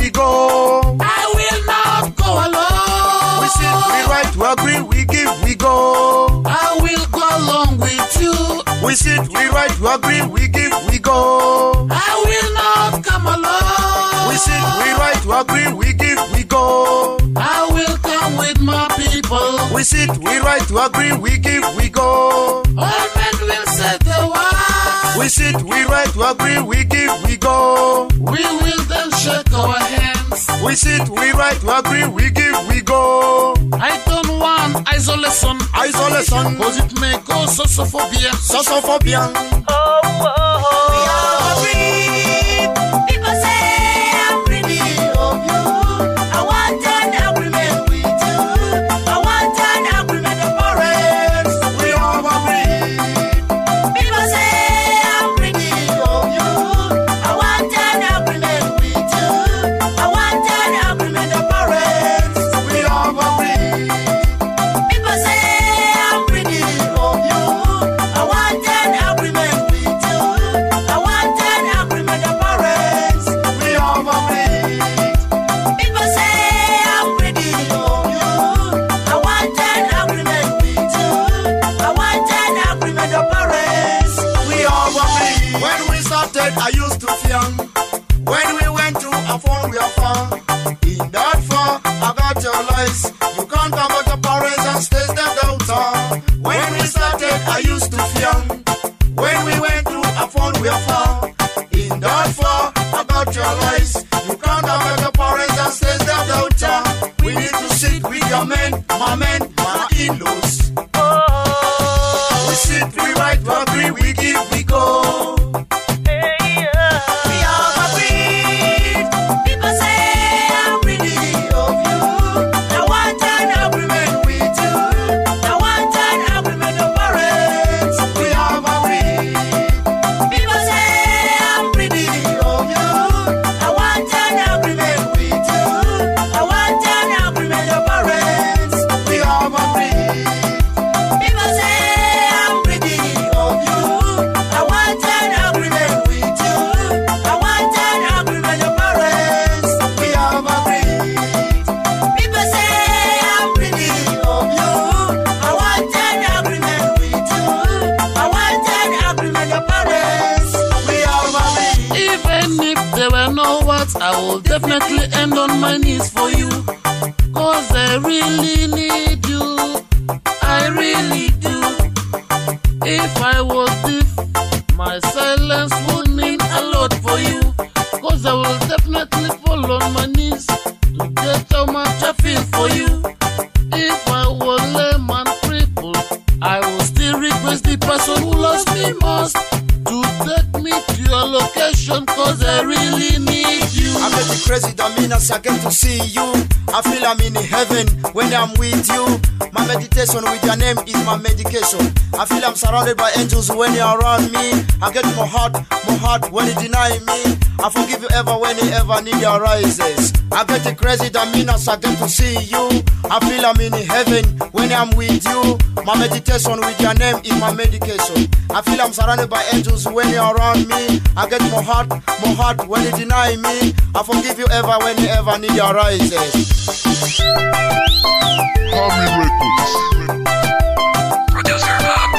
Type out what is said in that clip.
we go. I will not go alone. We sit, we write, we agree, we give, we go. I will go along with you. We sit, we write, we agree, we give, we go. I will not come alone. We sit, we write, we agree, we give, we go. I will come with my people. We sit, we write, we agree, we give, we go. All men will say the word. We sit, we write, we agree, we give, we go. We will then shake our hands. We sit, we write, we agree, we give, we go. I don't want isolation. Isolation, Cause it may cause sociophobia. sociophobia. We all agree. People say I'm really of you. I want an agreement with you. I want an agreement of parents. We all agree. People say I'm really of you. I want an agreement with you. I want an agreement of parents. We all agree. People say I'm really of you. I want an agreement with you. I want an agreement of parents. We all agree. People say I'm ready of you. I want an agreement with you. I want an agreement of parents. We all agree. When we started, I used to fear. When we went to a phone, we are far. In that far, I got your lies. You can't come back your parents and stay them down. When we started, I used to fear. When we went to a phone, we are far. In that far, I got your lies. You can't come back your parents and stay them down. We need to sit with your men, my in-laws. We sit, we write, we agree, we give, we go. We all agree. People say I'm ready of you. I want an agreement with you. I want an agreement of parents. We all agree. People say I'm ready of you. I want an agreement with you. I want an agreement of parents. We all agree. People say I'm ready of you. I want an agreement with you. I want an agreement of parents. We all agree. People say I'm ready of you. I want an agreement with you. I want an agreement of parents. We all agree. Even if there were no words, I will definitely end on my knees for you. Cause I really need you. I really do. If I was deaf, my silence would mean a lot for you. Cause I will definitely fall on my knees to get how much I feel for you. If I was layman crippled, I will still request the person who lost me most to take me to your location. Cause I really need you. I get the crazy that means I get to see you. I feel I'm in heaven when I'm with you. My meditation with your name is my medication. I feel I'm surrounded by angels when you're around me. I get more heart when you deny me. I forgive you ever when you ever need your rises. I get the crazy that means I get to see you. I feel I'm in heaven when I'm with you. My meditation with your name is my medication. I feel I'm surrounded by angels when you're around me. I get more heart when you deny me. I forgive you ever when you ever need your rises. Producer Bob.